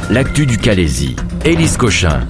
L'actu du Calaisis. Élise Cochin.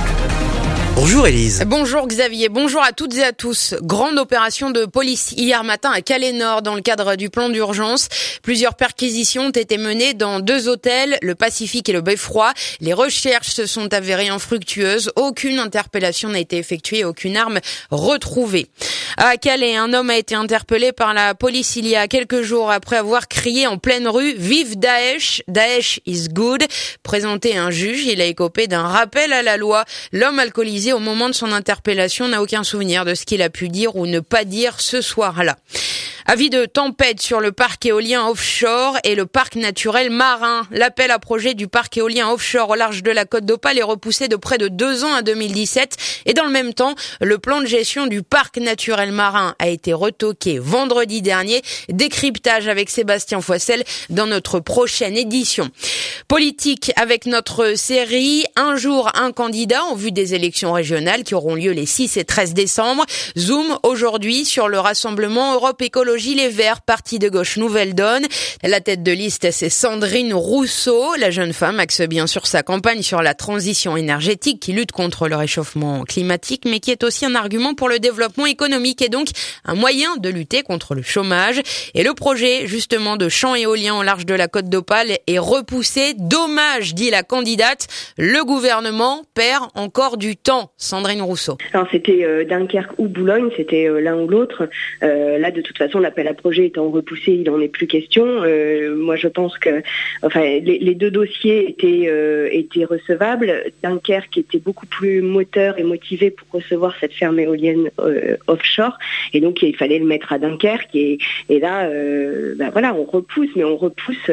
Bonjour Élise. Bonjour Xavier, bonjour à toutes et à tous. Grande opération de police hier matin à Calais-Nord dans le cadre du plan d'urgence. Plusieurs perquisitions ont été menées dans 2 hôtels, le Pacifique et le Beffroi. Les recherches se sont avérées infructueuses. Aucune interpellation n'a été effectuée, aucune arme retrouvée. À Calais, un homme a été interpellé par la police il y a quelques jours après avoir crié en pleine rue « Vive Daesh, Daesh is good ». Présenté à un juge, il a écopé d'un rappel à la loi. L'homme alcoolisé au moment de son interpellation n'a aucun souvenir de ce qu'il a pu dire ou ne pas dire ce soir-là. Avis de tempête sur le parc éolien offshore et le parc naturel marin. L'appel à projet du parc éolien offshore au large de la Côte d'Opale est repoussé de près de 2 ans à 2017. Et dans le même temps, le plan de gestion du parc naturel marin a été retoqué vendredi dernier. Décryptage avec Sébastien Foissel dans notre prochaine édition. Politique avec notre série Un jour, un candidat en vue des élections régionales qui auront lieu les 6 et 13 décembre. Zoom aujourd'hui sur le rassemblement Europe Écologie Les Verts, parti de gauche Nouvelle Donne. La tête de liste, c'est Sandrine Rousseau. La jeune femme axe bien sûr sa campagne sur la transition énergétique qui lutte contre le réchauffement climatique, mais qui est aussi un argument pour le développement économique et donc un moyen de lutter contre le chômage. Et le projet, justement, de champs éoliens au large de la Côte d'Opale est repoussé. Dommage, dit la candidate. Le gouvernement perd encore du temps. Sandrine Rousseau. Alors c'était Dunkerque ou Boulogne, c'était l'un ou l'autre. Là, de toute façon, l'appel à projet étant repoussé, il n'en est plus question. Moi, je pense que, les 2 dossiers étaient recevables. Dunkerque était beaucoup plus moteur et motivé pour recevoir cette ferme éolienne offshore, et donc il fallait le mettre à Dunkerque. Et là, on repousse, mais on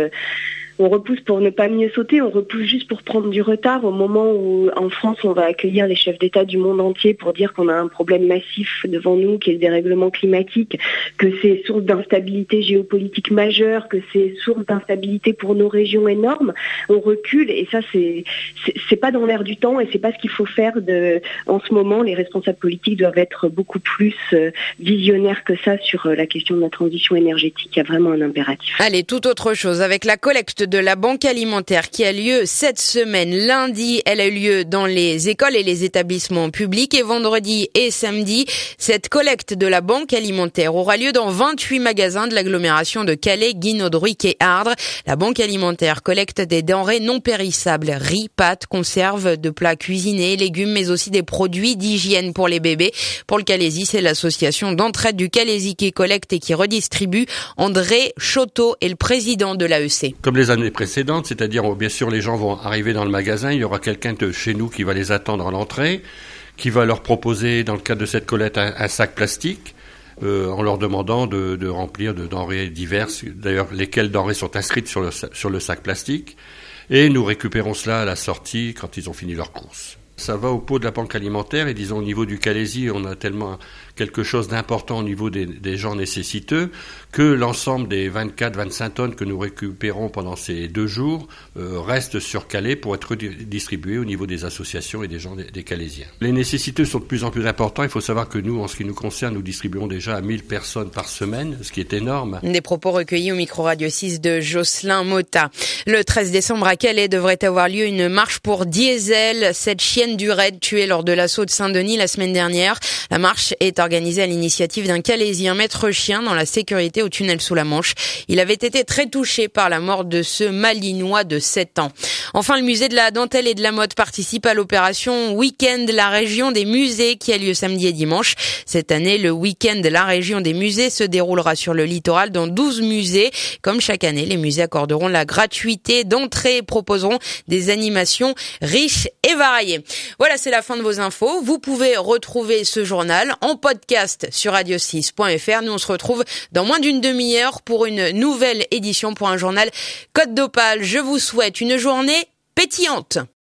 repousse pour ne pas mieux sauter, on repousse juste pour prendre du retard au moment où en France on va accueillir les chefs d'État du monde entier pour dire qu'on a un problème massif devant nous, qui est le dérèglement climatique, que c'est source d'instabilité géopolitique majeure, que c'est source d'instabilité pour nos régions énormes. On recule et ça c'est pas dans l'air du temps et c'est pas ce qu'il faut faire. En ce moment, les responsables politiques doivent être beaucoup plus visionnaires que ça sur la question de la transition énergétique. Il y a vraiment un impératif. Allez, tout autre chose avec la collecte de la banque alimentaire qui a lieu cette semaine. Lundi, elle a eu lieu dans les écoles et les établissements publics et vendredi et samedi, cette collecte de la banque alimentaire aura lieu dans 28 magasins de l'agglomération de Calais, Guinaudruic et Ardres. La banque alimentaire collecte des denrées non périssables, riz, pâtes, conserves, de plats cuisinés, légumes, mais aussi des produits d'hygiène pour les bébés. Pour le Calaisis, c'est l'association d'entraide du Calaisis qui collecte et qui redistribue. André Choteau est le président de l'AEC. Comme les années précédentes, c'est-à-dire bien sûr les gens vont arriver dans le magasin, il y aura quelqu'un de chez nous qui va les attendre à l'entrée, qui va leur proposer dans le cadre de cette collecte un sac plastique en leur demandant de remplir de denrées diverses, d'ailleurs lesquelles denrées sont inscrites sur le sac plastique, et nous récupérons cela à la sortie quand ils ont fini leur course. Ça va au pot de la banque alimentaire et disons au niveau du Calaisis, on a tellement quelque chose d'important au niveau des gens nécessiteux que l'ensemble des 24-25 tonnes que nous récupérons pendant ces 2 jours restent sur Calais pour être distribués au niveau des associations et des gens des Calaisiens. Les nécessiteux sont de plus en plus importants. Il faut savoir que nous, en ce qui nous concerne, nous distribuons déjà à 1000 personnes par semaine, ce qui est énorme. Des propos recueillis au micro Radio 6 de Jocelyn Motta. Le 13 décembre à Calais devrait avoir lieu une marche pour Diesel, cette chienne du raid tuée lors de l'assaut de Saint-Denis la semaine dernière. La marche est organisée à l'initiative d'un Calaisien maître chien dans la sécurité au tunnel sous la Manche. Il avait été très touché par la mort de ce Malinois de 7 ans. Enfin, le musée de la dentelle et de la mode participe à l'opération Week-end la région des musées qui a lieu samedi et dimanche. Cette année, le Week-end de la région des musées se déroulera sur le littoral dans 12 musées. Comme chaque année, les musées accorderont la gratuité d'entrée et proposeront des animations riches et variées. Voilà, c'est la fin de vos infos. Vous pouvez retrouver ce journal en podcast sur radio6.fr. Nous, on se retrouve dans moins d'une demi-heure pour une nouvelle édition pour un journal Côte d'Opale. Je vous souhaite une journée pétillante.